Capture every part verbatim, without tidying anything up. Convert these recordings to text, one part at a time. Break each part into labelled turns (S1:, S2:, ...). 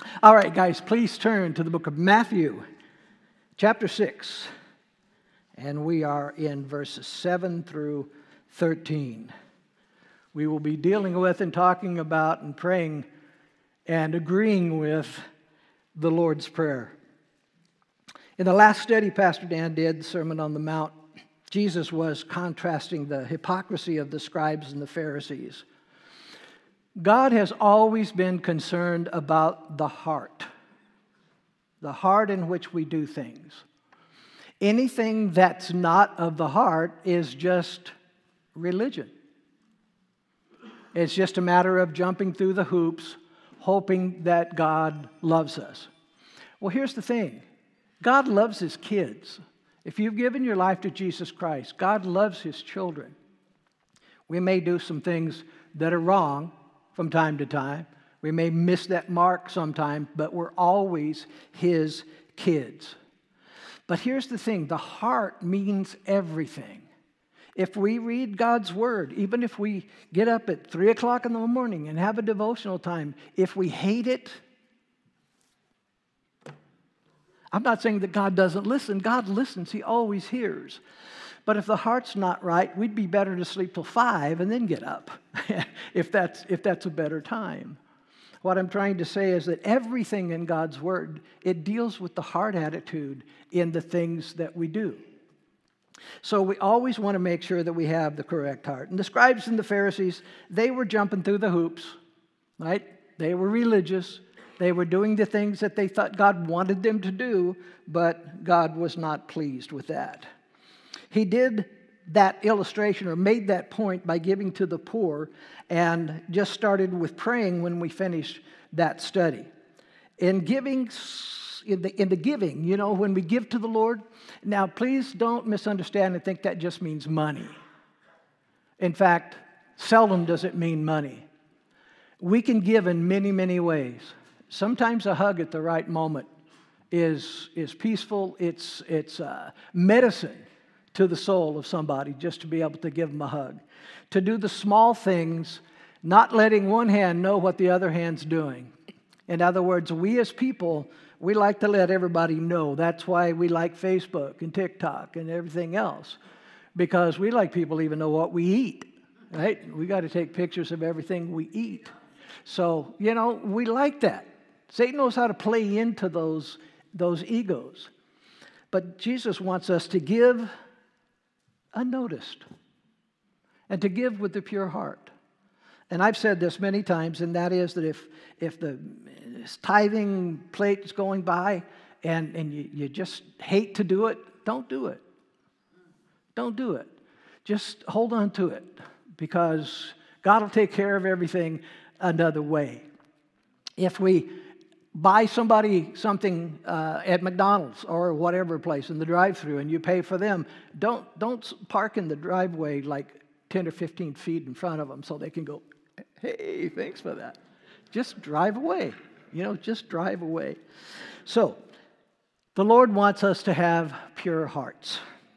S1: All right, guys, please turn to the book of Matthew, chapter six. And we are in verses seven through thirteen. We will be dealing with and talking about and praying and agreeing with the Lord's Prayer. In the last study Pastor Dan did, the Sermon on the Mount, Jesus was contrasting the hypocrisy of the scribes and the Pharisees. God has always been concerned about the heart, the heart in which we do things. Anything that's not of the heart is just religion. It's just a matter of jumping through the hoops, hoping that God loves us. Well, here's the thing. God loves His kids. If you've given your life to Jesus Christ, God loves His children. We may do some things that are wrong from time to time. We may miss that mark sometime, but we're always His kids. But here's the thing. The heart means everything. If we read God's Word, even if we get up at three o'clock in the morning and have a devotional time, if we hate it, I'm not saying that God doesn't listen. God listens. He always hears. But if the heart's not right, we'd be better to sleep till five and then get up, if that's, if that's a better time. What I'm trying to say is that everything in God's Word, it deals with the heart attitude in the things that we do. So we always want to make sure that we have the correct heart. And the scribes and the Pharisees, they were jumping through the hoops, right? They were religious. They were doing the things that they thought God wanted them to do, but God was not pleased with that. He did that illustration or made that point by giving to the poor and just started with praying when we finished that study. In giving, in the, in the giving, you know, when we give to the Lord, now please don't misunderstand and think that just means money. In fact, seldom does it mean money. We can give in many, many ways. Sometimes a hug at the right moment is, is peaceful. It's, it's uh, medicine to the soul of somebody just to be able to give them a hug. To do the small things, not letting one hand know what the other hand's doing. In other words, we as people, we like to let everybody know. That's why we like Facebook and TikTok and everything else. Because we like people to even know what we eat, right? We got to take pictures of everything we eat. So, you know, we like that. Satan knows how to play into those, those egos. But Jesus wants us to give unnoticed and to give with the pure heart. And I've said this many times, and that is that if, if the tithing plate is going by and, and you, you just hate to do it, don't do it. Don't do it. Just hold on to it because God will take care of everything another way. If we buy somebody something uh, at McDonald's or whatever place in the drive-thru and you pay for them, don't, don't park in the driveway like ten or fifteen feet in front of them so they can go, hey, thanks for that. Just drive away. You know, just drive away. So, the Lord wants us to have pure hearts.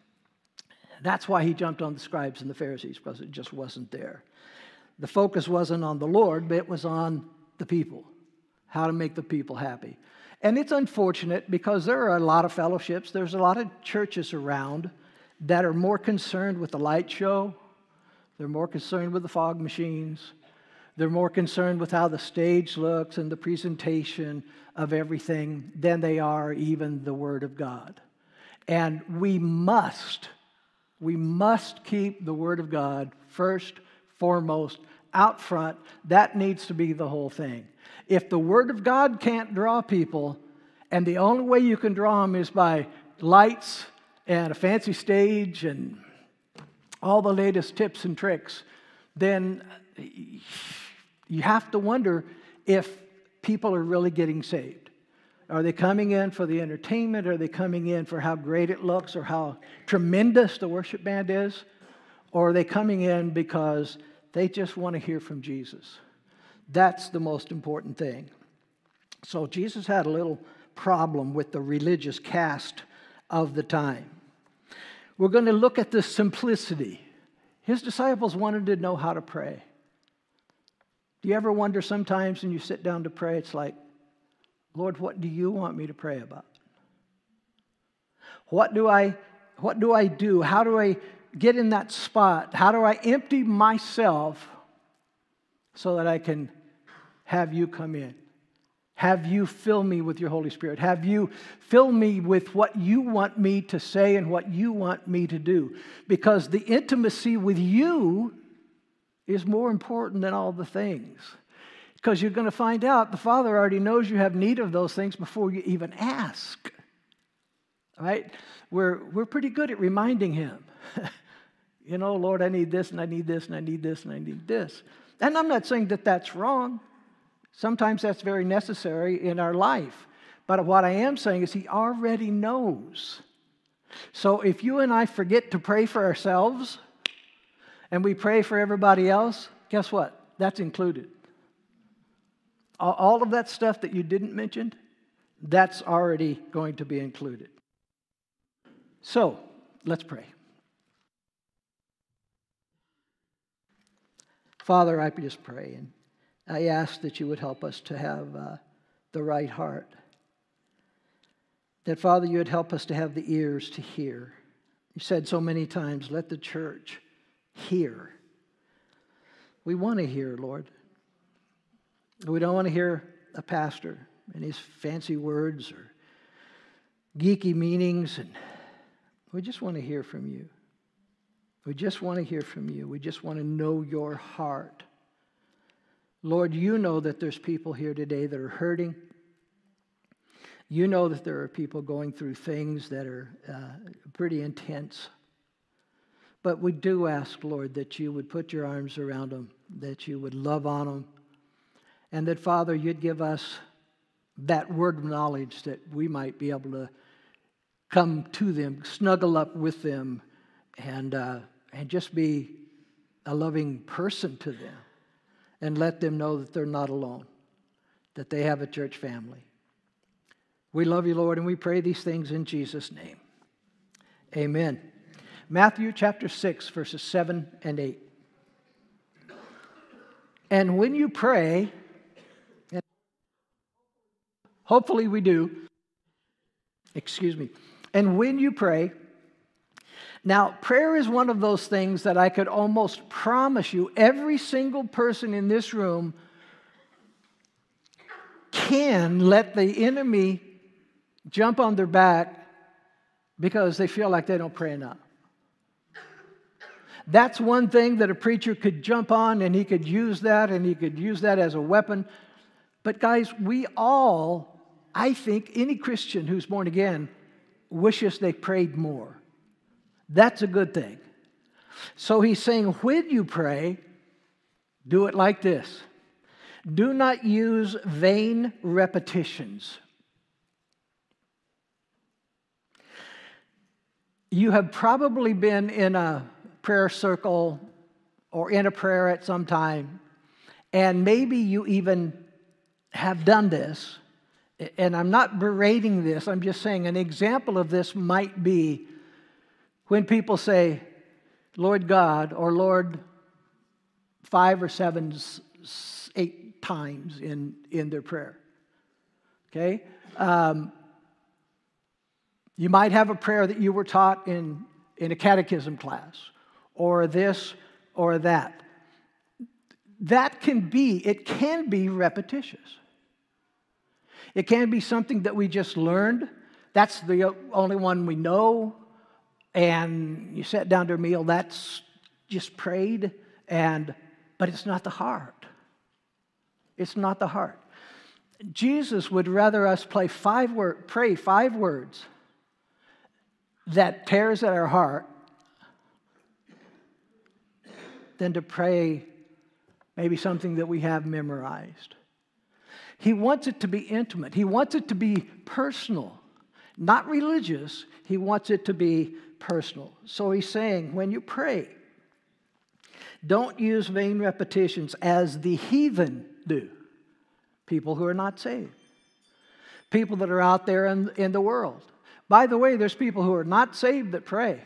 S1: That's why He jumped on the scribes and the Pharisees, because it just wasn't there. The focus wasn't on the Lord, but it was on the people. How to make the people happy. And it's unfortunate because there are a lot of fellowships, there's a lot of churches around that are more concerned with the light show, they're more concerned with the fog machines, they're more concerned with how the stage looks and the presentation of everything than they are even the Word of God. And we must, we must keep the Word of God first, foremost, out front. That needs to be the whole thing. If the Word of God can't draw people, and the only way you can draw them is by lights and a fancy stage and all the latest tips and tricks, then you have to wonder if people are really getting saved. Are they coming in for the entertainment? Are they coming in for how great it looks or how tremendous the worship band is? Or are they coming in because they just want to hear from Jesus? That's the most important thing. So Jesus had a little problem with the religious caste of the time. We're going to look at the simplicity. His disciples wanted to know how to pray. Do you ever wonder sometimes when you sit down to pray, it's like, Lord, what do you want me to pray about? What do I, what do I do? How do I get in that spot? How do I empty myself so that I can have you come in? Have you fill me with your Holy Spirit? Have you fill me with what you want me to say and what you want me to do? Because the intimacy with you is more important than all the things. Because you're going to find out the Father already knows you have need of those things before you even ask. Right? We're, we're pretty good at reminding Him. You know, Lord, I need this, and I need this, and I need this, and I need this. And I'm not saying that that's wrong. Sometimes that's very necessary in our life. But what I am saying is He already knows. So if you and I forget to pray for ourselves and we pray for everybody else, guess what? That's included. All of that stuff that you didn't mention, that's already going to be included. So let's pray. Father, I just pray and I ask that you would help us to have uh, the right heart. That, Father, you would help us to have the ears to hear. You said so many times, let the church hear. We want to hear, Lord. We don't want to hear a pastor and his fancy words or geeky meanings. And we just want to hear from you. We just want to hear from you. We just want to know your heart. Lord, you know that there's people here today that are hurting. You know that there are people going through things that are uh, pretty intense. But we do ask, Lord, that you would put your arms around them, that you would love on them, and that, Father, you'd give us that word of knowledge that we might be able to come to them, snuggle up with them, and, uh, and just be a loving person to them. And let them know that they're not alone, that they have a church family. We love you, Lord, and we pray these things in Jesus' name. Amen. Matthew chapter six, verses seven and eight. And when you pray, and hopefully we do, excuse me, and when you pray, now, prayer is one of those things that I could almost promise you every single person in this room can let the enemy jump on their back because they feel like they don't pray enough. That's one thing that a preacher could jump on, and he could use that, and he could use that as a weapon. But guys, we all, I think any Christian who's born again wishes they prayed more. That's a good thing. So he's saying, when you pray, do it like this. Do not use vain repetitions. You have probably been in a prayer circle or in a prayer at some time, and maybe you even have done this. And I'm not berating this, I'm just saying an example of this might be when people say, Lord God, or Lord, five or seven, eight times in, in their prayer. Okay? Um, you might have a prayer that you were taught in, in a catechism class, or this or that. That can be, it can be repetitious. It can be something that we just learned. That's the only one we know. And you sat down to a meal, that's just prayed, and but it's not the heart. It's not the heart. Jesus would rather us play five word, pray five words that tears at our heart than to pray maybe something that we have memorized. He wants it to be intimate. He wants it to be personal, not religious. He wants it to be personal. So he's saying, when you pray, don't use vain repetitions as the heathen do. People who are not saved. People that are out there in, in the world. By the way, there's people who are not saved that pray.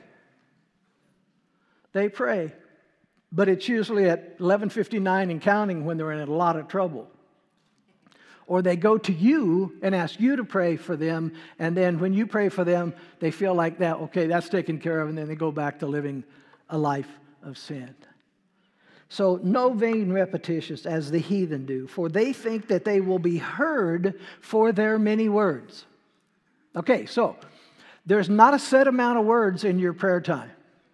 S1: They pray, but it's usually at eleven fifty-nine and counting when they're in a lot of trouble. or they go to you and ask you to pray for them, and then when you pray for them, they feel like that, okay, that's taken care of, and then they go back to living a life of sin. So no vain repetitions as the heathen do, for they think that they will be heard for their many words. Okay, so there's not a set amount of words in your prayer time.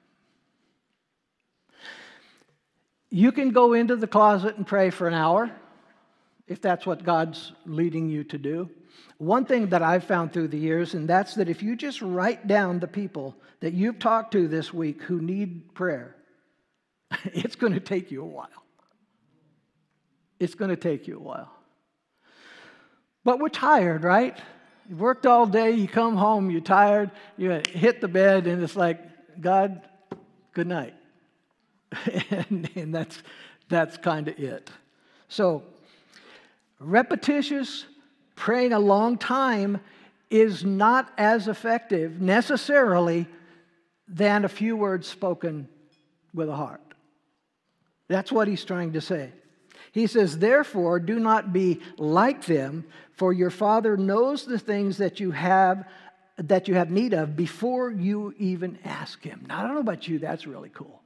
S1: You can go into the closet and pray for an hour, if that's what God's leading you to do. One thing that I've found through the years, and that's that if you just write down the people that you've talked to this week who need prayer, it's going to take you a while. It's going to take you a while. But we're tired, right? You worked all day, you come home, you're tired, you hit the bed, and it's like, God, good night. and, and that's, that's kind of it. So, repetitious, praying a long time is not as effective necessarily than a few words spoken with a heart. That's what he's trying to say. He says, therefore, do not be like them, for your Father knows the things that you have that you have need of before you even ask him. Now, I don't know about you, that's really cool.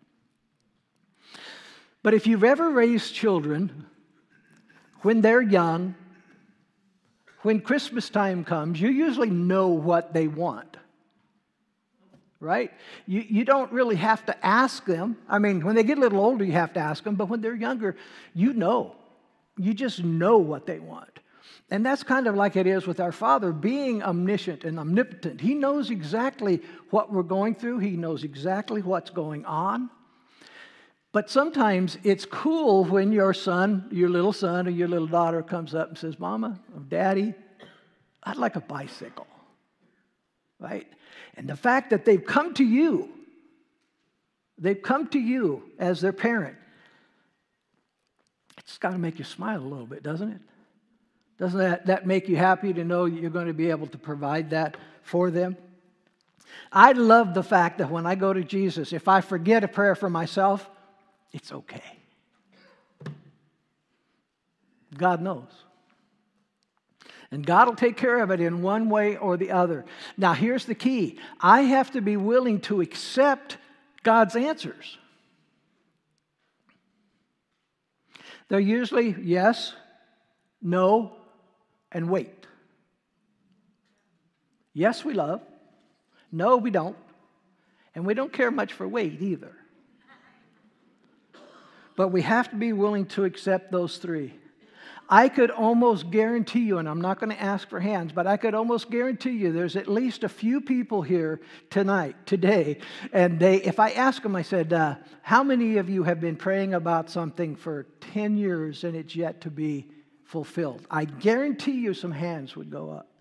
S1: But if you've ever raised children, when they're young, when Christmas time comes, you usually know what they want, right? You, you don't really have to ask them. I mean, when they get a little older, you have to ask them, but when they're younger, you know. You just know what they want. And that's kind of like it is with our Father, being omniscient and omnipotent. He knows exactly what we're going through. He knows exactly what's going on. But sometimes it's cool when your son, your little son or your little daughter comes up and says, Mama or Daddy, I'd like a bicycle, right? And the fact that they've come to you, they've come to you as their parent, it's got to make you smile a little bit, doesn't it? Doesn't that, that make you happy to know you're going to be able to provide that for them? I love the fact that when I go to Jesus, if I forget a prayer for myself, it's okay. God knows. And God will take care of it in one way or the other. Now, here's the key. I have to be willing to accept God's answers. They're usually yes, no, and wait. Yes, we love. No, we don't. And we don't care much for wait either. But we have to be willing to accept those three. I could almost guarantee you, and I'm not going to ask for hands, but I could almost guarantee you there's at least a few people here tonight, today, and they, if I ask them, I said, uh, how many of you have been praying about something for ten years and it's yet to be fulfilled? I guarantee you some hands would go up.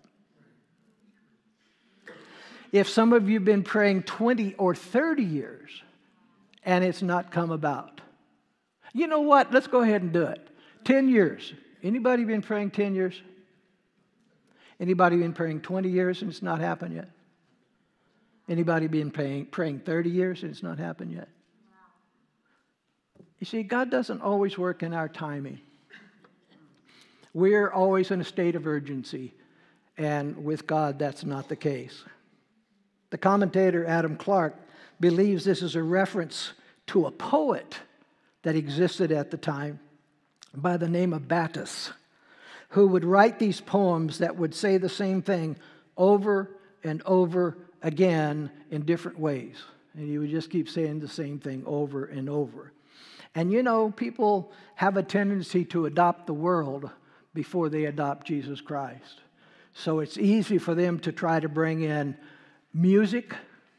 S1: If some of you have been praying twenty or thirty years and it's not come about, you know what? Let's go ahead and do it. ten years. Anybody been praying ten years? Anybody been praying twenty years and it's not happened yet? Anybody been praying, praying thirty years and it's not happened yet? You see, God doesn't always work in our timing. We're always in a state of urgency, and with God, that's not the case. The commentator Adam Clarke believes this is a reference to a poet that existed at the time by the name of Battus, who would write these poems that would say the same thing over and over again in different ways. And he would just keep saying the same thing over and over. And you know, people have a tendency to adopt the world before they adopt Jesus Christ. So it's easy for them to try to bring in music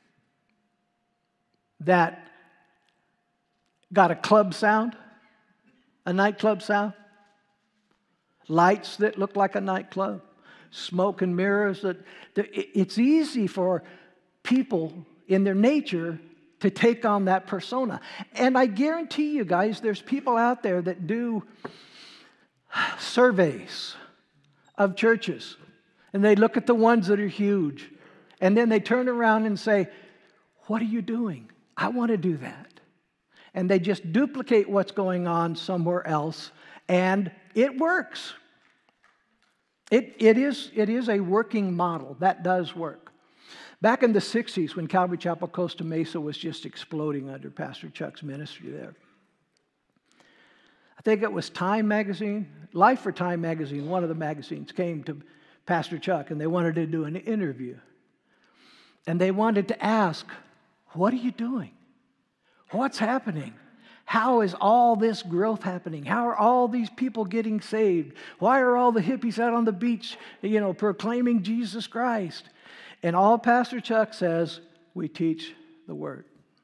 S1: that got a club sound, a nightclub sound, lights that look like a nightclub, smoke and mirrors. That it's easy for people in their nature to take on that persona. And I guarantee you guys, there's people out there that do surveys of churches, and they look at the ones that are huge, and then they turn around and say, what are you doing? I want to do that. And they just duplicate what's going on somewhere else, and it works. It, it, is, it is a working model. That does work. Back in the sixties, when Calvary Chapel Costa Mesa was just exploding under Pastor Chuck's ministry there, I think it was Time magazine, Life for Time magazine, one of the magazines, came to Pastor Chuck and they wanted to do an interview. And they wanted to ask, what are you doing? What's happening? How is all this growth happening? How are all these people getting saved? Why are all the hippies out on the beach, you know, proclaiming Jesus Christ? And all Pastor Chuck says, we teach the Word.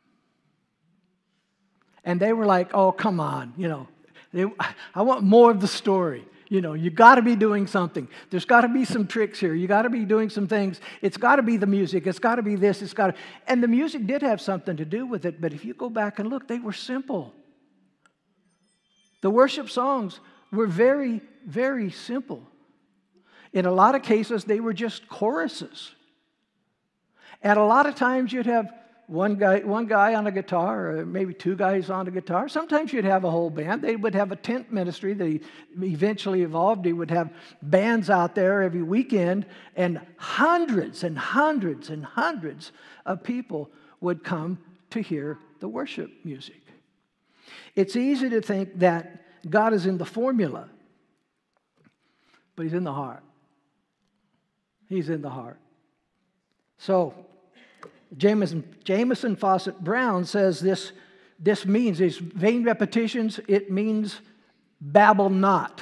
S1: And they were like, oh, come on, you know. They, I want more of the story. You know, you got to be doing something. There's got to be some tricks here. You got to be doing some things. It's got to be the music. It's got to be this. It's got to. And the music did have something to do with it. But if you go back and look, they were simple. The worship songs were very, very simple. In a lot of cases, they were just choruses. And a lot of times you'd have one guy, one guy on a guitar, or maybe two guys on a guitar. Sometimes you'd have a whole band. They would have a tent ministry that eventually evolved. They would have bands out there every weekend, and hundreds and hundreds and hundreds of people would come to hear the worship music. It's easy to think that God is in the formula, but He's in the heart. He's in the heart. So, Jameson, Jameson Fawcett Brown says this, this means, these vain repetitions, it means babble not.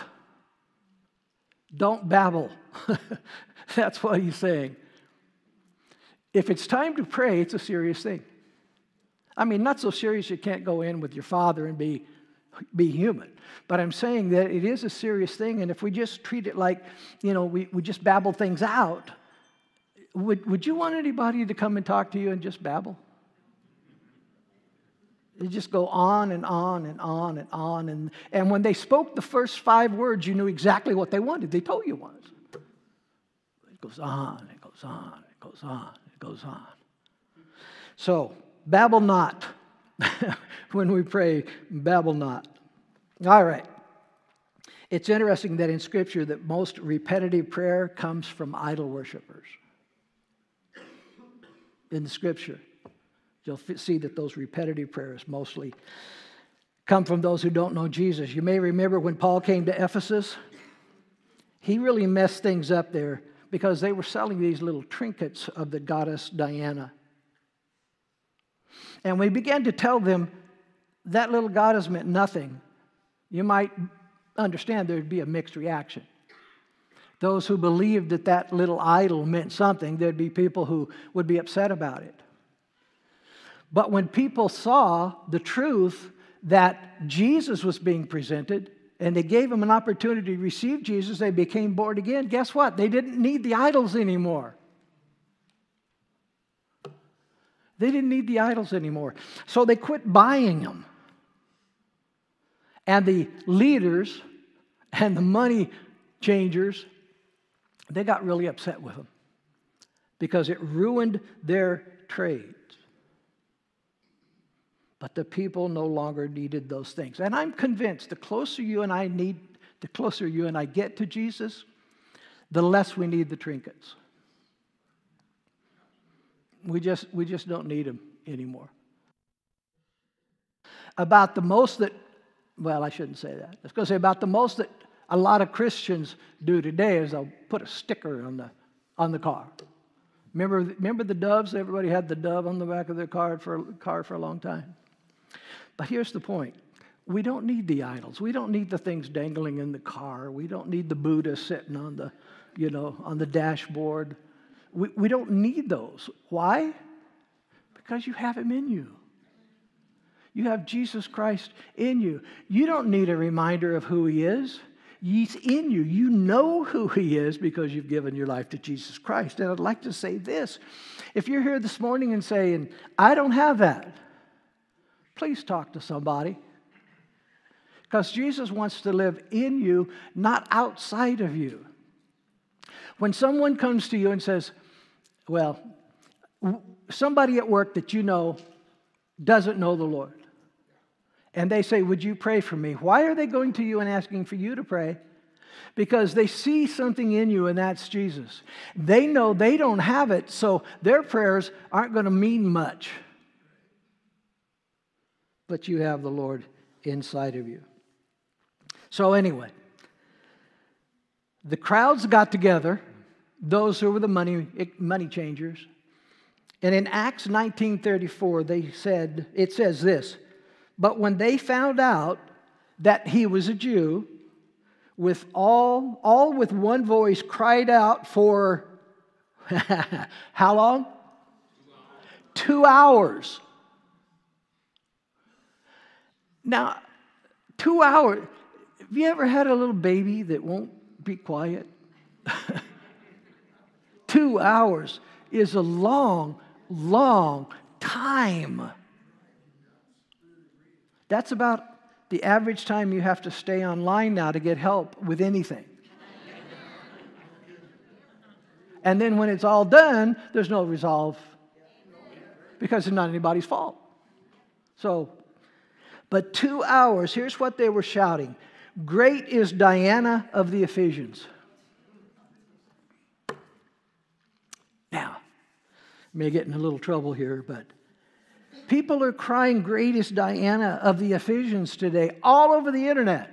S1: Don't babble. That's what he's saying. If it's time to pray, it's a serious thing. I mean, not so serious you can't go in with your father and be, be human. But I'm saying that it is a serious thing, and if we just treat it like, you know, we, we just babble things out, Would, would you want anybody to come and talk to you and just babble? You just go on and on and on and on. And, and when they spoke the first five words, you knew exactly what they wanted. They told you once. It goes on, it goes on, it goes on, it goes on. So, babble not. When we pray, babble not. All right. It's interesting that in Scripture that most repetitive prayer comes from idol worshipers. In the Scripture, you'll see that those repetitive prayers mostly come from those who don't know Jesus. You may remember when Paul came to Ephesus, he really messed things up there because they were selling these little trinkets of the goddess Diana. And we began to tell them that little goddess meant nothing. You might understand there'd be a mixed reaction. Those who believed that that little idol meant something, there'd be people who would be upset about it. But when people saw the truth that Jesus was being presented, and they gave them an opportunity to receive Jesus, they became born again. Guess what? They didn't need the idols anymore. They didn't need the idols anymore. So they quit buying them. And the leaders and the money changers, they got really upset with them because it ruined their trades. But the people no longer needed those things. And I'm convinced the closer you and I need, the closer you and I get to Jesus, the less we need the trinkets. We just, we just don't need them anymore. About the most that, well, I shouldn't say that. I was going to say about the most that a lot of Christians do today is they'll put a sticker on the on the car. Remember, remember the doves? Everybody had the dove on the back of their car for, car for a long time. But here's the point. We don't need the idols. We don't need the things dangling in the car. We don't need the Buddha sitting on the, you know, on the dashboard. We, we don't need those. Why? Because you have Him in you. You have Jesus Christ in you. You don't need a reminder of who He is. He's in you. You know who He is because you've given your life to Jesus Christ. And I'd like to say this. If you're here this morning and saying, I don't have that, please talk to somebody. Because Jesus wants to live in you, not outside of you. When someone comes to you and says, well, somebody at work that you know doesn't know the Lord, and they say, would you pray for me? Why are they going to you and asking for you to pray because they see something in you, and that's Jesus. They know they don't have it, so their prayers aren't going to mean much. But you have the Lord inside of you. So anyway, the crowds got together, those who were the money, money changers. And in Acts nineteen thirty-four, they said, it says this, but when they found out that he was a Jew, with all, all with one voice cried out for, how long? Two hours. Now, two hours. Have you ever had a little baby that won't be quiet? Two hours is a long, long time. That's about the average time you have to stay online now to get help with anything. And then when it's all done, there's no resolve because it's not anybody's fault. So, but two hours, here's what they were shouting. Great is Diana of the Ephesians. Now, I may get in a little trouble here, but people are crying, great is Diana of the Ephesians today, all over the internet.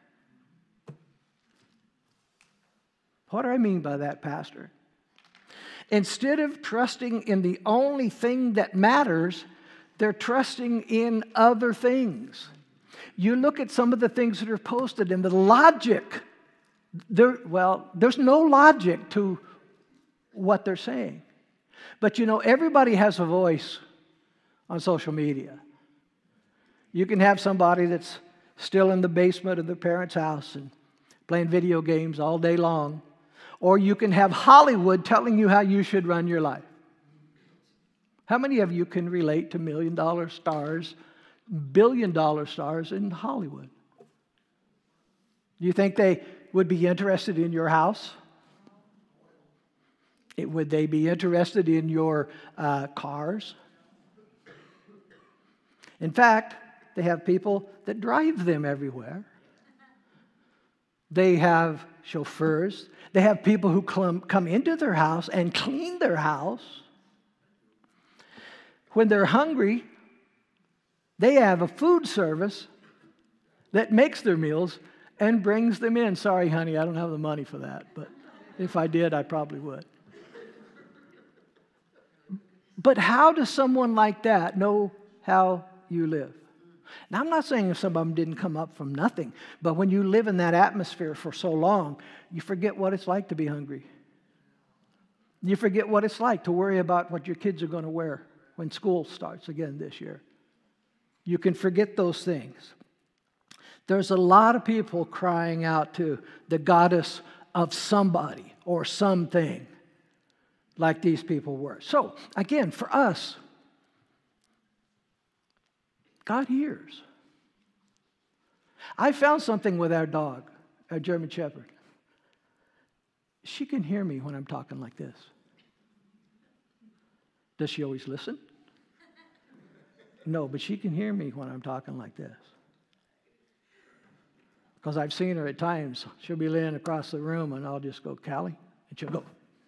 S1: What do I mean by that, Pastor? Instead of trusting in the only thing that matters, they're trusting in other things. You look at some of the things that are posted, and the logic, there, well, there's no logic to what they're saying. But you know, everybody has a voice on social media. You can have somebody that's still in the basement of their parents' house and playing video games all day long. Or you can have Hollywood telling you how you should run your life. How many of you can relate to million-dollar stars, billion-dollar stars in Hollywood? Do you think they would be interested in your house? It, would they be interested in your uh, cars? In fact, they have people that drive them everywhere. They have chauffeurs. They have people who come, come into their house and clean their house. When they're hungry, they have a food service that makes their meals and brings them in. Sorry, honey, I don't have the money for that, but if I did, I probably would. But how does someone like that know how you live? Now, I'm not saying if some of them didn't come up from nothing, but when you live in that atmosphere for so long, you forget what it's like to be hungry. You forget what it's like to worry about what your kids are going to wear when school starts again this year. You can forget those things. There's a lot of people crying out to the goddess of somebody or something like these people were. So, again, for us, God hears. I found something with our dog, our German Shepherd. She can hear me when I'm talking like this. Does she always listen? No, but she can hear me when I'm talking like this. Because I've seen her at times. She'll be laying across the room and I'll just go, Callie, and she'll go.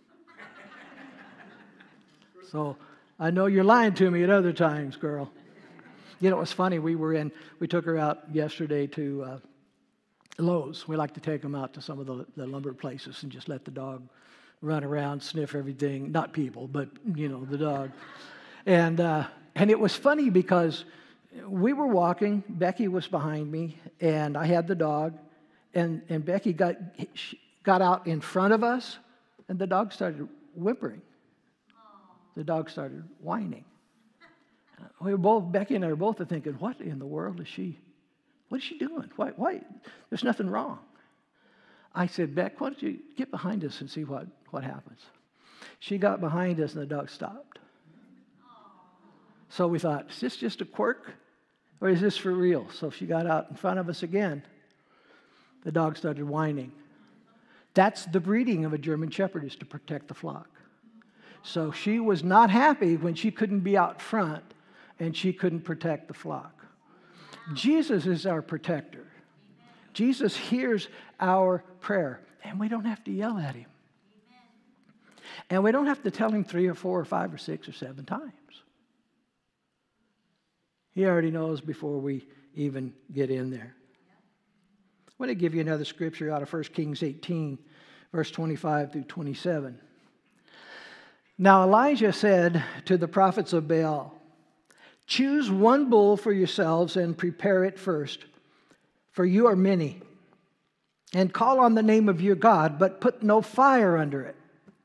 S1: So I know you're lying to me at other times, girl. You know, it was funny. We were in, we took her out yesterday to uh, Lowe's. We like to take them out to some of the, the lumber places and just let the dog run around, sniff everything. Not people, but, you know, the dog. And uh, and it was funny because we were walking. Becky was behind me, and I had the dog. And, and Becky got, got out in front of us, and the dog started whimpering. The dog started whining. We were both, Becky and I were both thinking, what in the world is she, what is she doing? Why, why? There's nothing wrong. I said, Beck, why don't you get behind us and see what, what happens? She got behind us and the dog stopped. So we thought, is this just a quirk or is this for real? So she got out in front of us again. The dog started whining. That's the breeding of a German Shepherd, is to protect the flock. So she was not happy when she couldn't be out front and she couldn't protect the flock. Jesus is our protector. Jesus hears our prayer. And we don't have to yell at him. And we don't have to tell him three or four or five or six or seven times. He already knows before we even get in there. I want to give you another scripture out of First Kings eighteen, verse twenty-five through twenty-seven. Now Elijah said to the prophets of Baal, choose one bull for yourselves and prepare it first, for you are many. And call on the name of your God, but put no fire under it.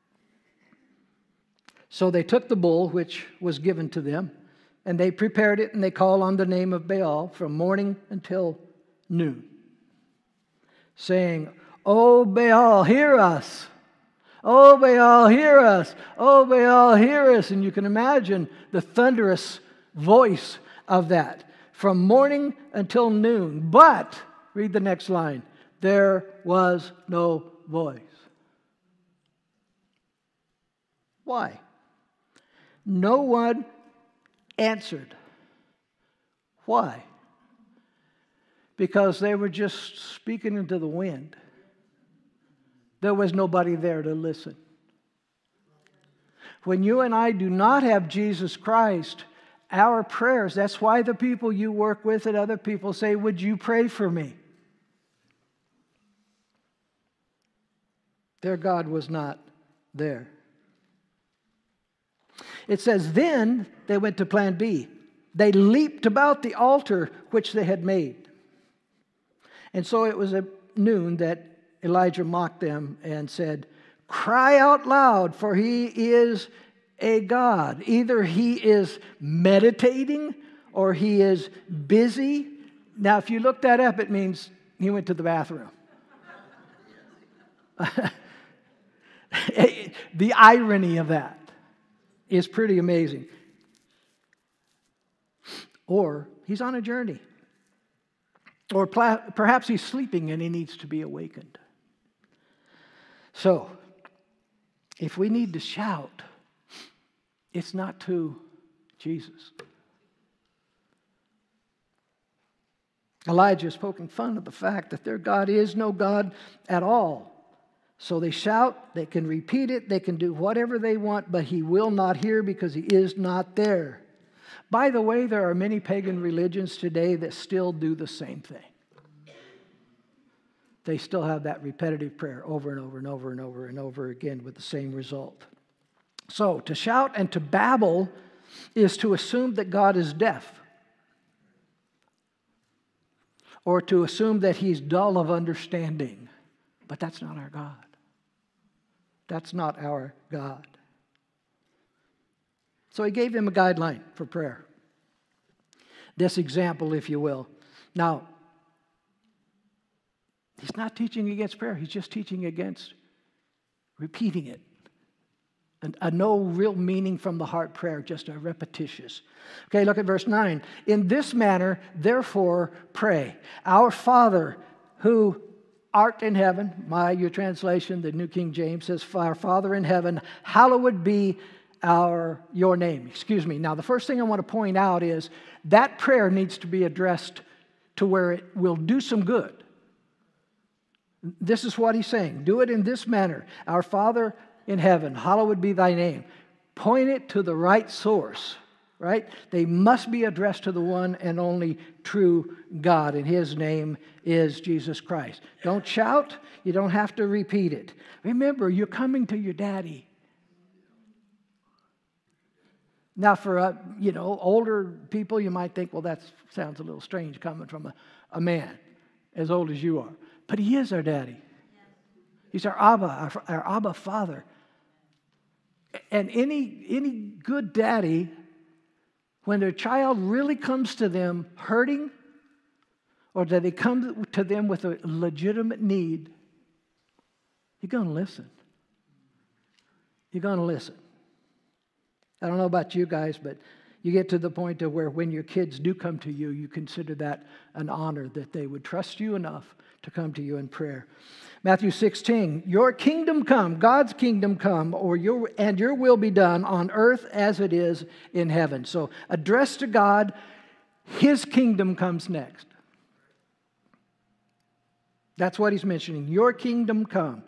S1: So they took the bull which was given to them, and they prepared it, and they called on the name of Baal from morning until noon, saying, O Baal, hear us. O Baal, hear us. O Baal, hear us. And you can imagine the thunderous voice of that from morning until noon. But, read the next line, there was no voice. Why? No one answered. Why? Because they were just speaking into the wind. There was nobody there to listen. When you and I do not have Jesus Christ, our prayers, that's why the people you work with and other people say, would you pray for me? Their God was not there. It says, then they went to plan B. They leaped about the altar which they had made. And so it was at noon that Elijah mocked them and said, cry out loud, for he is a god. Either he is meditating or he is busy. Now, if you look that up, it means he went to the bathroom. The irony of that is pretty amazing. Or he's on a journey. Or perhaps he's sleeping and he needs to be awakened. So, if we need to shout, it's not to Jesus. Elijah is poking fun at the fact that their God is no God at all. So they shout, they can repeat it, they can do whatever they want, but he will not hear because he is not there. By the way, there are many pagan religions today that still do the same thing. They still have that repetitive prayer over and over and over and over and over again with the same result. So, to shout and to babble is to assume that God is deaf, or to assume that he's dull of understanding. But that's not our God. That's not our God. So he gave him a guideline for prayer. This example, if you will. Now, he's not teaching against prayer. He's just teaching against repeating it. And a no real meaning from the heart prayer, just a repetitious. Okay, look at verse nine. In this manner, therefore, pray. Our Father, who art in heaven, my, your translation, the New King James says, our Father in heaven, hallowed be our, your name. Excuse me. Now, the first thing I want to point out is that prayer needs to be addressed to where it will do some good. This is what he's saying. Do it in this manner. Our Father in heaven, hallowed be thy name. Point it to the right source, right? They must be addressed to the one and only true God, and his name is Jesus Christ. Don't shout. You don't have to repeat it. Remember, you're coming to your daddy. Now, for uh, you know older people, you might think, well, that sounds a little strange coming from a, a man as old as you are. But he is our daddy. He's our Abba, our, our Abba Father. And any, any good daddy, when their child really comes to them hurting, or that they come to them with a legitimate need, you're going to listen. You're going to listen. I don't know about you guys, but you get to the point of where when your kids do come to you, you consider that an honor that they would trust you enough to come to you in prayer. Matthew sixteen, your kingdom come, God's kingdom come, or your and your will be done on earth as it is in heaven. So address to God, his kingdom comes next. That's what he's mentioning. Your kingdom come.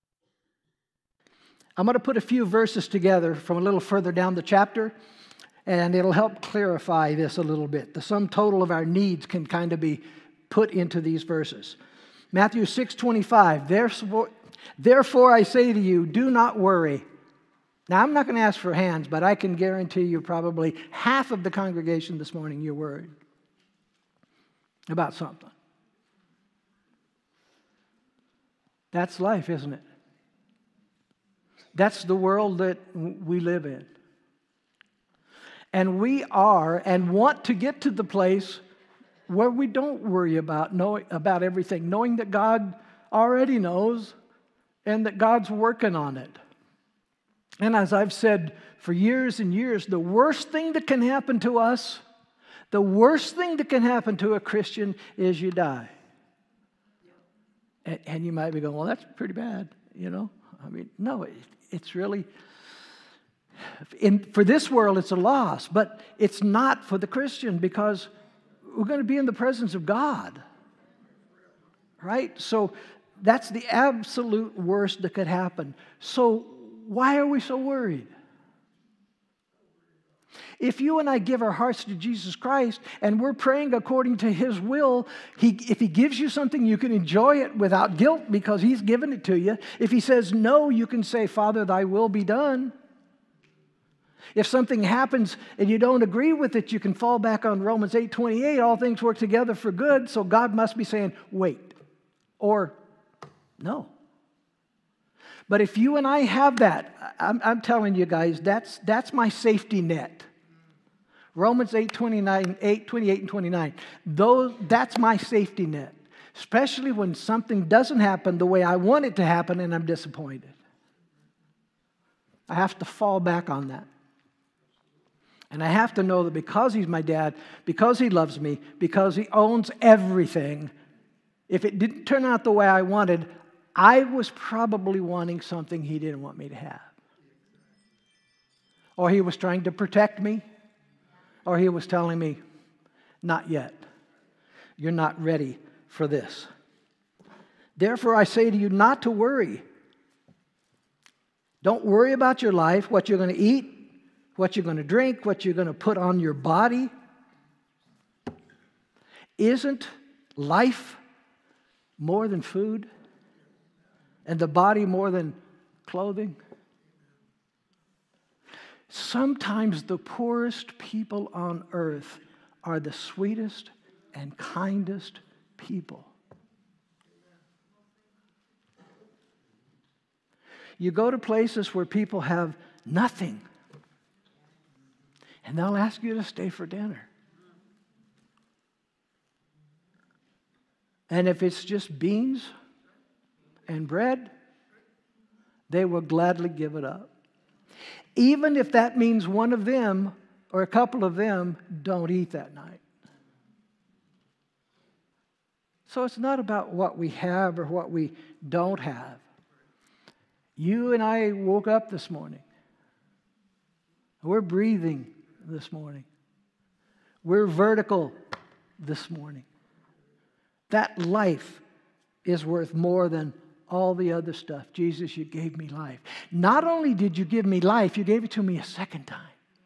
S1: I'm going to put a few verses together from a little further down the chapter, and it'll help clarify this a little bit. The sum total of our needs can kind of be put into these verses. Matthew six twenty-five, therefore, therefore I say to you, do not worry. Now, I'm not going to ask for hands, but I can guarantee you probably half of the congregation this morning, you're worried about something. That's life, isn't it? That's the world that we live in. And we are and want to get to the place where we don't worry about knowing about everything, knowing that God already knows and that God's working on it. And as I've said for years and years, the worst thing that can happen to us, the worst thing that can happen to a Christian is you die. And, and you might be going, well, that's pretty bad, you know? I mean, no, it, it's really, in, for this world, it's a loss, but it's not for the Christian because we're going to be in the presence of God, right? So that's the absolute worst that could happen. So why are we so worried? If you and I give our hearts to Jesus Christ and we're praying according to His will, he, if He gives you something, you can enjoy it without guilt because He's given it to you. If He says no, you can say, Father, thy will be done. If something happens and you don't agree with it, you can fall back on Romans eight twenty-eight. All things work together for good, so God must be saying, wait, or no. But if you and I have that, I'm, I'm telling you guys, that's, that's my safety net. Romans eight twenty-nine, eight twenty-eight and twenty-nine. Those, that's my safety net, especially when something doesn't happen the way I want it to happen and I'm disappointed. I have to fall back on that. And I have to know that because He's my dad, because He loves me, because He owns everything, if it didn't turn out the way I wanted, I was probably wanting something He didn't want me to have. Or He was trying to protect me, or He was telling me, not yet. You're not ready for this. Therefore, I say to you not to worry. Don't worry about your life, what you're going to eat, what you're going to drink, what you're going to put on your body. Isn't life more than food? And the body more than clothing? Sometimes the poorest people on earth are the sweetest and kindest people. You go to places where people have nothing, and they'll ask you to stay for dinner. And if it's just beans and bread, they will gladly give it up. Even if that means one of them or a couple of them don't eat that night. So it's not about what we have or what we don't have. You and I woke up this morning. We're breathing this morning. We're vertical this morning. That life is worth more than all the other stuff. Jesus, you gave me life. Not only did you give me life, you gave it to me a second time.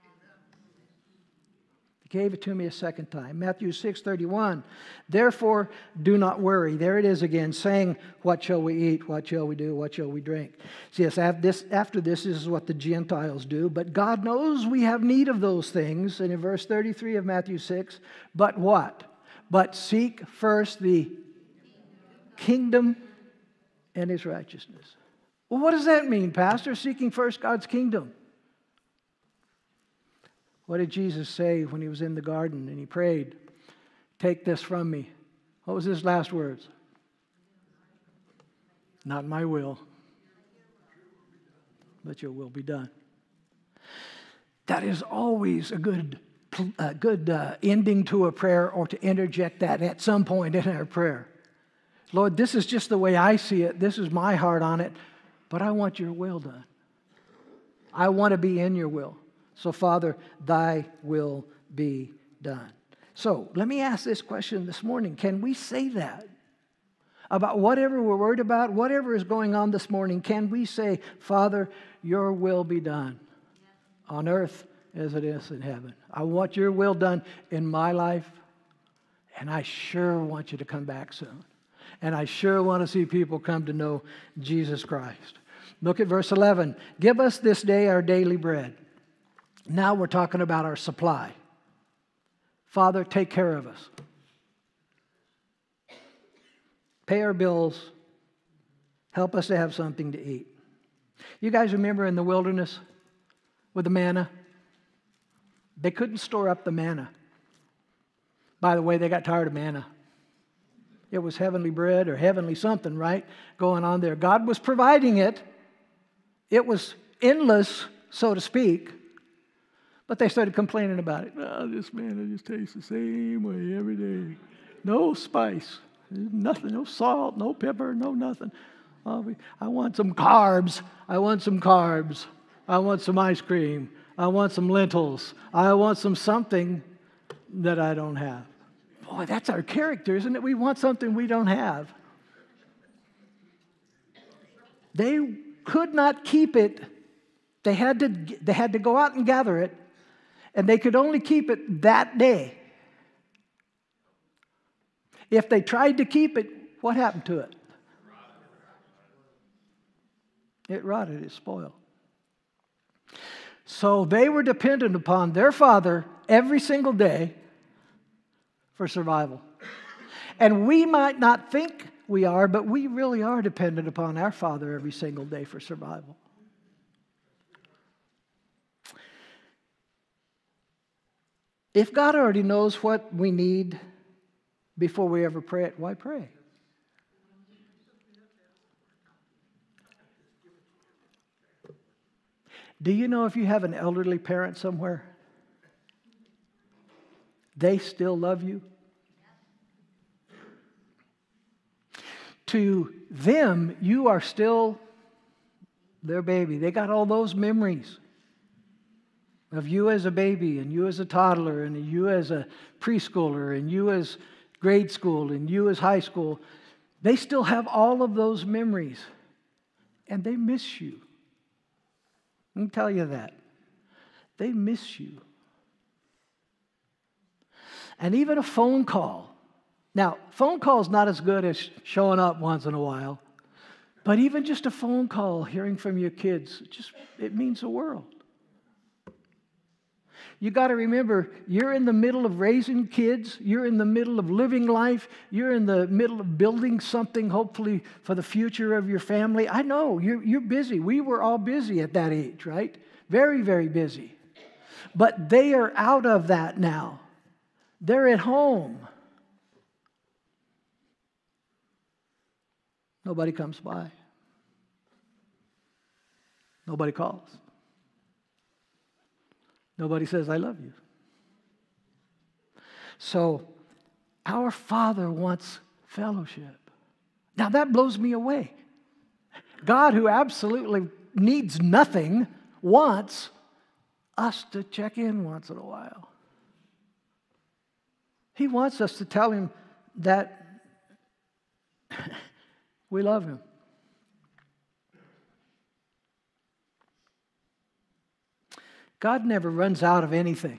S1: You gave it to me a second time. Matthew six thirty-one. Therefore, do not worry. There it is again, saying, what shall we eat? What shall we do? What shall we drink? See, yes, after this, after this is what the Gentiles do. But God knows we have need of those things. And in verse thirty-three of Matthew six, but what? But seek first the kingdom and His righteousness. Well, what does that mean, Pastor? Seeking first God's kingdom. What did Jesus say when He was in the garden and He prayed? Take this from me. What was His last words? Not my will, but your will be done. That is always a good, a good uh, ending to a prayer, or to interject that at some point in our prayer. Lord, this is just the way I see it. This is my heart on it. But I want your will done. I want to be in your will. So, Father, thy will be done. So, let me ask this question this morning. Can we say that? about whatever we're worried about, whatever is going on this morning, can we say, Father, your will be done on earth as it is in heaven. I want your will done in my life, and I sure want you to come back soon. And I sure want to see people come to know Jesus Christ. Look at verse eleven. Give us this day our daily bread. Now we're talking about our supply. Father, take care of us. Pay our bills. Help us to have something to eat. You guys remember in the wilderness with the manna? They couldn't store up the manna. By the way, they got tired of manna. It was heavenly bread or heavenly something, right, going on there. God was providing it. It was endless, so to speak. But they started complaining about it. Oh, this manna just tastes the same way every day. No spice, nothing, no salt, no pepper, no nothing. Oh, I want some carbs. I want some carbs. I want some ice cream. I want some lentils. I want some something that I don't have. Boy, that's our character, isn't it? We want something we don't have. They could not keep it. They had to, they had to go out and gather it, and they could only keep it that day. If they tried to keep it, what happened to it? It rotted, it spoiled. So they were dependent upon their Father every single day for survival. And we might not think we are, but we really are dependent upon our Father every single day for survival. If God already knows what we need before we ever pray it, why pray? Do you know if you have an elderly parent somewhere, they still love you? To them, you are still their baby. They got all those memories of you as a baby, and you as a toddler, and you as a preschooler, and you as grade school, and you as high school. They still have all of those memories, and they miss you. I can tell you that. They miss you. And even a phone call. Now, phone call is not as good as showing up once in a while, but even just a phone call, hearing from your kids, just it means the world. You got to remember, you're in the middle of raising kids, you're in the middle of living life, you're in the middle of building something, hopefully, for the future of your family. I know, you're, you're busy. We were all busy at that age, right? Very, very busy. But they are out of that now. They're at home. Nobody comes by. Nobody calls. Nobody says, I love you. So, our Father wants fellowship. Now, that blows me away. God, who absolutely needs nothing, wants us to check in once in a while. He wants us to tell Him that we love Him. God never runs out of anything.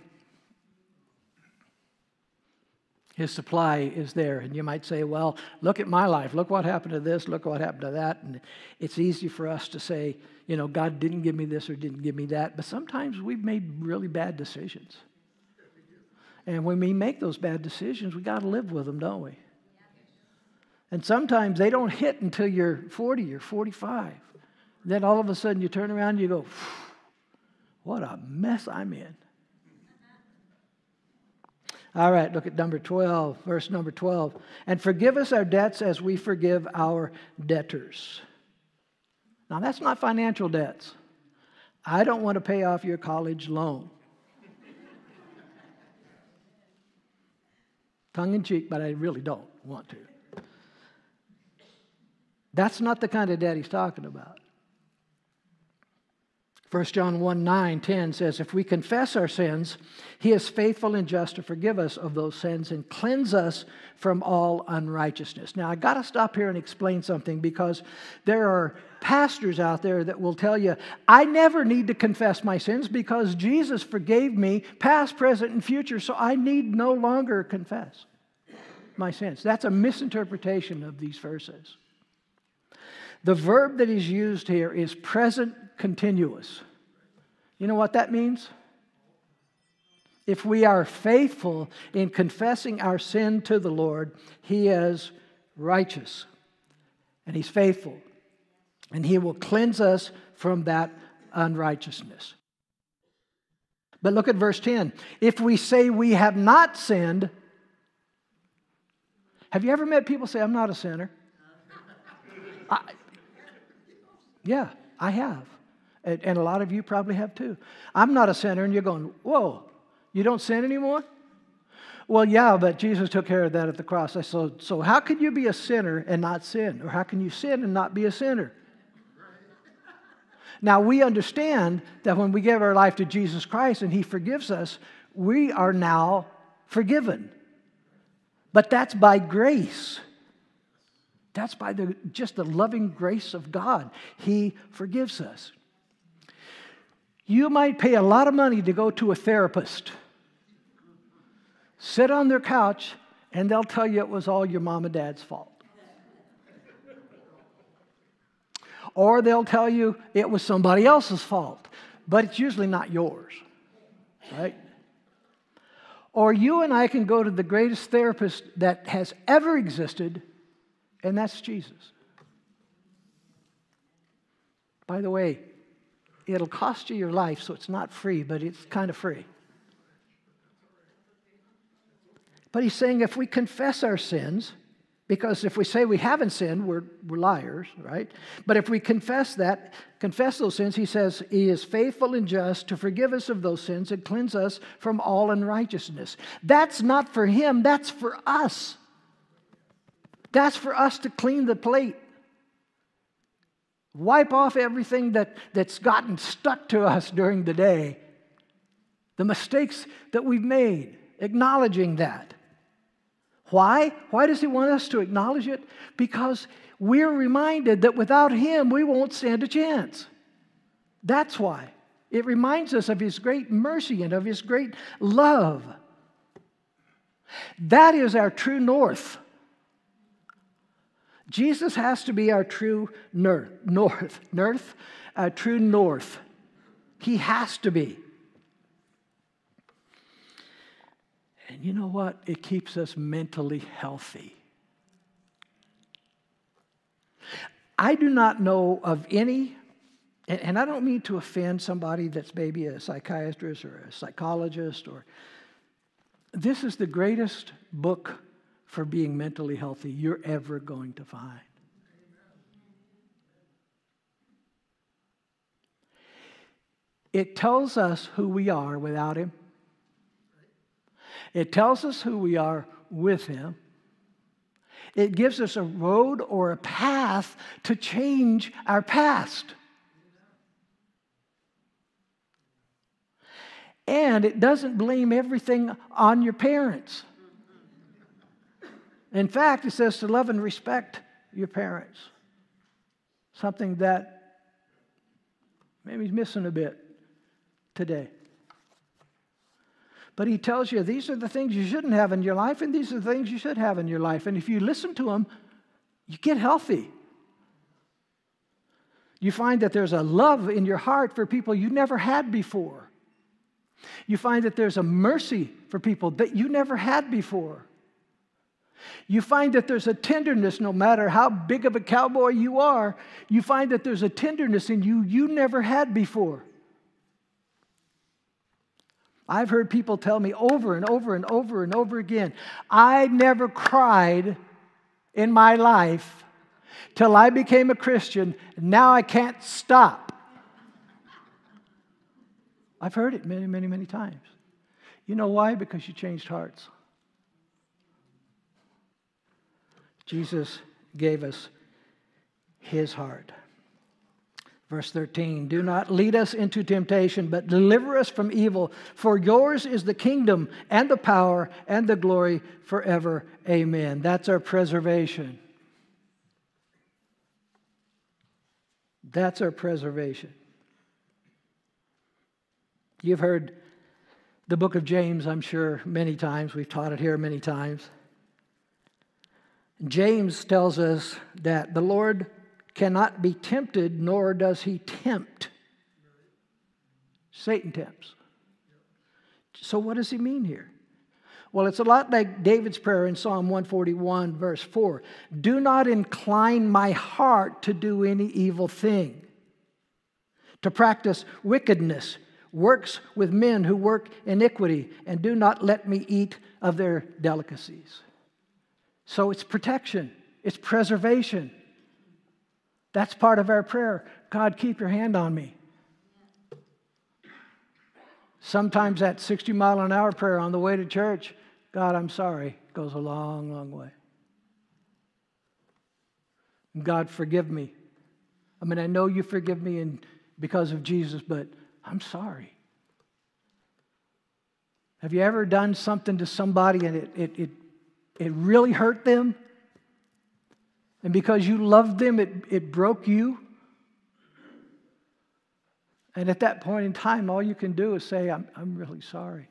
S1: His supply is there. And you might say, well, look at my life. Look what happened to this. Look what happened to that. And it's easy for us to say, you know, God didn't give me this or didn't give me that. But sometimes we've made really bad decisions. And when we make those bad decisions, we got to live with them, don't we? And sometimes they don't hit until you're forty or forty-five. Then all of a sudden you turn around and you go, what a mess I'm in. All right, look at number twelve, verse number twelve. And forgive us our debts as we forgive our debtors. Now, that's not financial debts. I don't want to pay off your college loan. Tongue in cheek, but I really don't want to. That's not the kind of debt he's talking about. First John one, nine, ten says, if we confess our sins, He is faithful and just to forgive us of those sins and cleanse us from all unrighteousness. Now, I got to stop here and explain something, because there are pastors out there that will tell you, I never need to confess my sins because Jesus forgave me past, present, and future, so I need no longer confess my sins. That's a misinterpretation of these verses. The verb that is used here is present continuous. You know what that means? If we are faithful in confessing our sin to the Lord, He is righteous and He's faithful, and He will cleanse us from that unrighteousness. But look at verse ten. If we say we have not sinned, have you ever met people say, I'm not a sinner? I, yeah, I have. And, and a lot of you probably have too. I'm not a sinner, and you're going, whoa, you don't sin anymore? Well, yeah, but Jesus took care of that at the cross. I said, so how can you be a sinner and not sin? Or how can you sin and not be a sinner? Now, we understand that when we give our life to Jesus Christ and He forgives us, we are now forgiven. But that's by grace. That's by the just the loving grace of God. He forgives us. You might pay a lot of money to go to a therapist. Sit on their couch, and they'll tell you it was all your mom and dad's fault. Or they'll tell you it was somebody else's fault, but it's usually not yours, right? Or you and I can go to the greatest therapist that has ever existed, and that's Jesus. By the way, it'll cost you your life, so it's not free, but it's kind of free. But He's saying if we confess our sins, because if we say we haven't sinned, we're, we're liars, right? But if we confess that, confess those sins, He says He is faithful and just to forgive us of those sins and cleanse us from all unrighteousness. That's not for Him, that's for us. That's for us to clean the plate. Wipe off everything that, that's gotten stuck to us during the day. The mistakes that we've made, acknowledging that. Why? Why does He want us to acknowledge it? Because we're reminded that without Him, we won't stand a chance. That's why. It reminds us of His great mercy and of His great love. That is our true north. Jesus has to be our true north, north, north, our true north. He has to be. And you know what? It keeps us mentally healthy. I do not know of any, and, and I don't mean to offend somebody that's maybe a psychiatrist or a psychologist, or this is the greatest book for being mentally healthy you're ever going to find. It tells us who we are without Him. It tells us who we are with Him. It gives us a road or a path to change our past. And it doesn't blame everything on your parents. In fact, it says to love and respect your parents. Something that maybe is missing a bit today. But He tells you these are the things you shouldn't have in your life, and these are the things you should have in your life. And if you listen to Him, you get healthy. You find that there's a love in your heart for people you never had before. You find that there's a mercy for people that you never had before. You find that there's a tenderness, no matter how big of a cowboy you are, you find that there's a tenderness in you you never had before. I've heard people tell me over and over and over and over again, I never cried in my life till I became a Christian. Now I can't stop. I've heard it many, many, many times. You know why? Because you changed hearts. Jesus gave us His heart. Verse thirteen, do not lead us into temptation, but deliver us from evil. For yours is the kingdom and the power and the glory forever. Amen. That's our preservation. That's our preservation. You've heard the book of James, I'm sure, many times. We've taught it here many times. James tells us that the Lord cannot be tempted, nor does he tempt. Satan tempts. So what does he mean here? Well, it's a lot like David's prayer in Psalm one forty-one, verse four. Do not incline my heart to do any evil thing, to practice wickedness, works with men who work iniquity, and do not let me eat of their delicacies. So it's protection. It's preservation. That's part of our prayer. God, keep your hand on me. Sometimes that sixty mile an hour prayer on the way to church, God, I'm sorry, goes a long, long way. God, forgive me. I mean, I know you forgive me in, because of Jesus, but I'm sorry. Have you ever done something to somebody and it, it, it, it really hurt them? And because you loved them, it, it broke you? And at that point in time, all you can do is say, I'm, I'm really sorry.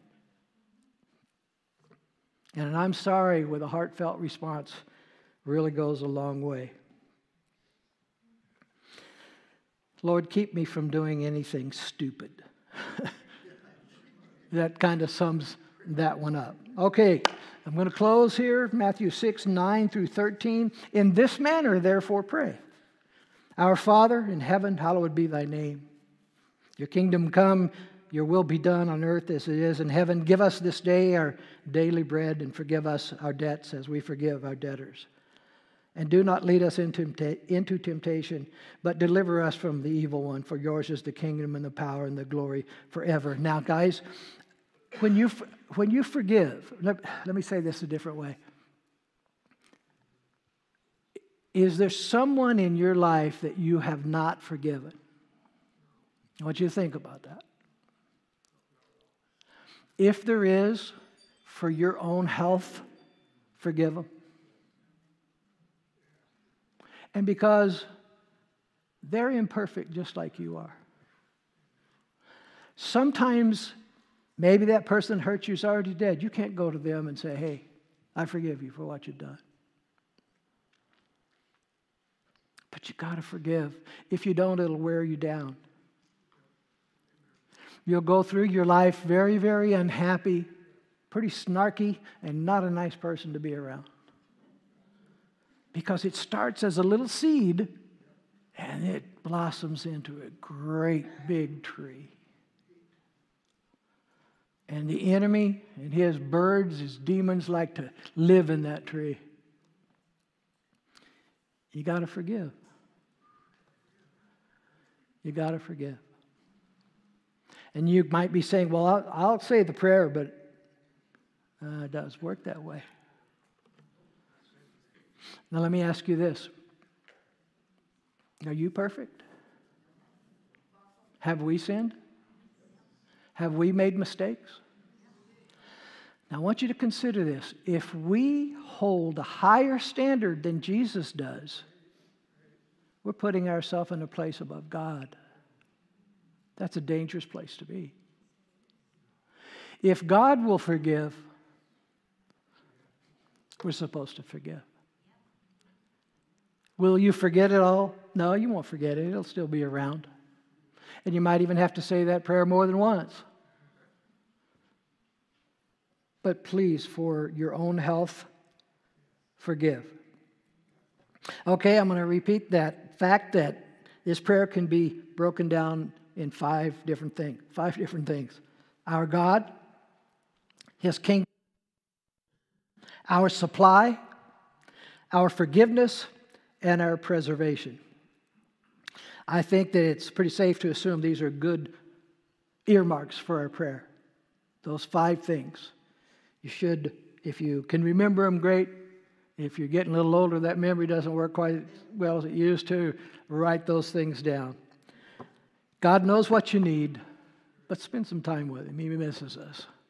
S1: And an I'm sorry with a heartfelt response really goes a long way. Lord, keep me from doing anything stupid. That kind of sums that one up. Okay, I'm going to close here. Matthew six, nine through thirteen. In this manner, therefore, pray. Our Father in heaven, hallowed be thy name. Your kingdom come, your will be done on earth as it is in heaven. Give us this day our daily bread, and forgive us our debts as we forgive our debtors. And do not lead us into, into temptation, but deliver us from the evil one. For yours is the kingdom and the power and the glory forever. Now, guys, when you, when you forgive, let, let me say this a different way. Is there someone in your life that you have not forgiven? I want you to think about that. If there is, for your own health, forgive them. And because they're imperfect just like you are. Sometimes maybe that person hurt you is already dead. You can't go to them and say, hey, I forgive you for what you've done. But you got to forgive. If you don't, it'll wear you down. You'll go through your life very, very unhappy, pretty snarky, and not a nice person to be around. Because it starts as a little seed, and it blossoms into a great big tree. And the enemy and his birds, his demons, like to live in that tree. You got to forgive. You got to forgive. And you might be saying, well, I'll, I'll say the prayer, but uh, it doesn't work that way. Now let me ask you this. Are you perfect? Have we sinned? Have we made mistakes? Now I want you to consider this. If we hold a higher standard than Jesus does, we're putting ourselves in a place above God. That's a dangerous place to be. If God will forgive, we're supposed to forgive. Will you forget it all? No, you won't forget it. It'll still be around. And you might even have to say that prayer more than once. But please, for your own health, forgive. Okay, I'm going to repeat that fact that this prayer can be broken down in five different things. Five different things. Our God, His kingdom, our supply, our forgiveness, and our preservation. I think that it's pretty safe to assume these are good earmarks for our prayer. Those five things. You should, if you can remember them, great. If you're getting a little older, that memory doesn't work quite as well as it used to, write those things down. God knows what you need, but spend some time with Him. He misses us.